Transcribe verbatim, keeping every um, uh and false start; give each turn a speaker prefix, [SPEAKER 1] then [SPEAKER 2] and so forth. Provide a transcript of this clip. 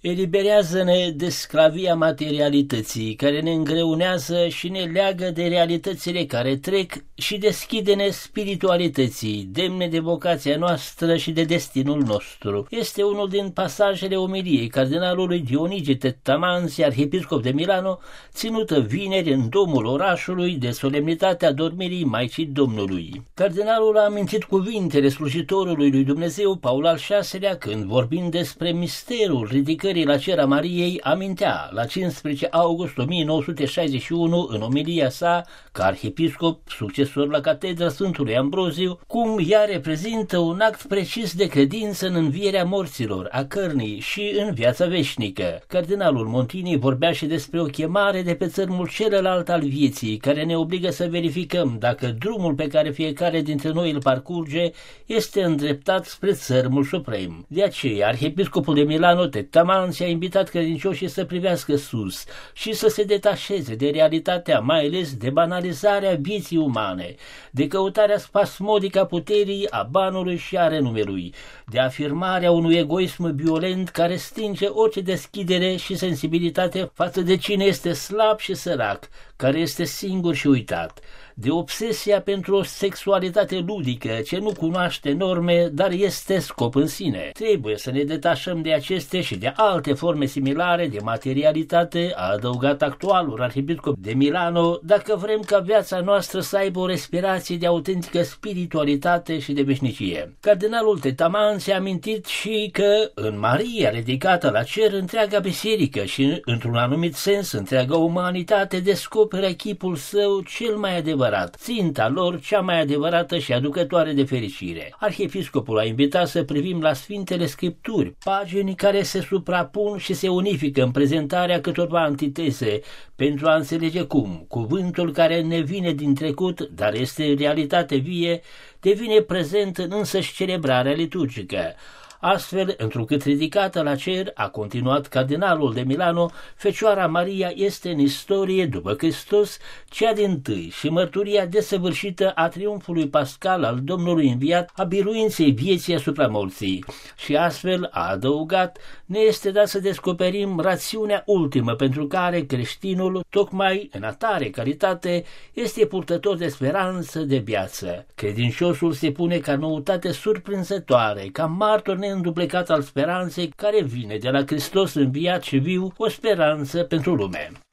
[SPEAKER 1] Eliberează-ne de sclavia materialității, care ne îngreunează și ne leagă de realitățile care trec și deschide-ne spiritualității, demne de vocația noastră și de destinul nostru. Este unul din pasajele omiliei cardinalului Dionige Tettamanzi, arhiepiscop de Milano, ținută vineri în domul orașului de solemnitatea dormirii Maicii Domnului. Cardinalul a amintit cuvintele slujitorului lui Dumnezeu Paul al șaselea când, vorbind despre misterul ridicării la cer a Mariei, amintea la cincisprezece august o mie nouă sute șaizeci și unu în omilia sa ca arhiepiscop succesor la catedra Sfântului Ambroziu cum ea reprezintă un act precis de credință în învierea morților, a cărnii și în viața veșnică. Cardinalul Montini vorbea și despre o chemare de pe țărmul celălalt al vieții, care ne obligă să verificăm dacă drumul pe care fiecare dintre noi îl parcurge este îndreptat spre țărmul suprem. De aceea, arhiepiscopul de Milano Tettamanzi a invitat credincioșii să privească sus și să se detașeze de realitatea, mai ales de banalizarea vieții umane, de căutarea spasmodică a puterii, a banului și a renumelui, de afirmarea unui egoism violent care stinge orice deschidere și sensibilitate față de cine este slab și sărac, care este singur și uitat, de obsesia pentru o sexualitate ludică ce nu cunoaște norme, dar este scop în sine. Trebuie să ne detașăm de aceste și de alte forme similare de materialitate, a adăugat actualul arhiepiscop de Milano, dacă vrem ca viața noastră să aibă o respirație de autentică spiritualitate și de veșnicie. Cardinalul Tettamanzi a amintit și că în Maria ridicată la cer, întreaga biserică și, într-un anumit sens, întreaga umanitate descoperă chipul său cel mai adevărat, ținta lor cea mai adevărată și aducătoare de fericire. Arhiepiscopul a invitat să privim la Sfintele Scripturi, pagini care se suprapun și se unifică în prezentarea câtorva antiteze, pentru a înțelege cum cuvântul care ne vine din trecut, dar este realitate vie, devine prezent în însăși celebrarea liturgică. Astfel, întrucât ridicată la cer, a continuat cardinalul de Milano, Fecioara Maria este în istorie, după Hristos, cea dintâi și mărturia desăvârșită a triumfului pascal al Domnului înviat, a biruinței vieții asupra morții. Și astfel, a adăugat, ne este dat să descoperim rațiunea ultimă pentru care creștinul, tocmai în atare calitate, este purtător de speranță de viață. Credinciosul se pune ca noutate surprinzătoare, ca martor neînduplecat al speranței care vine de la Hristos înviat și viu, o speranță pentru lume.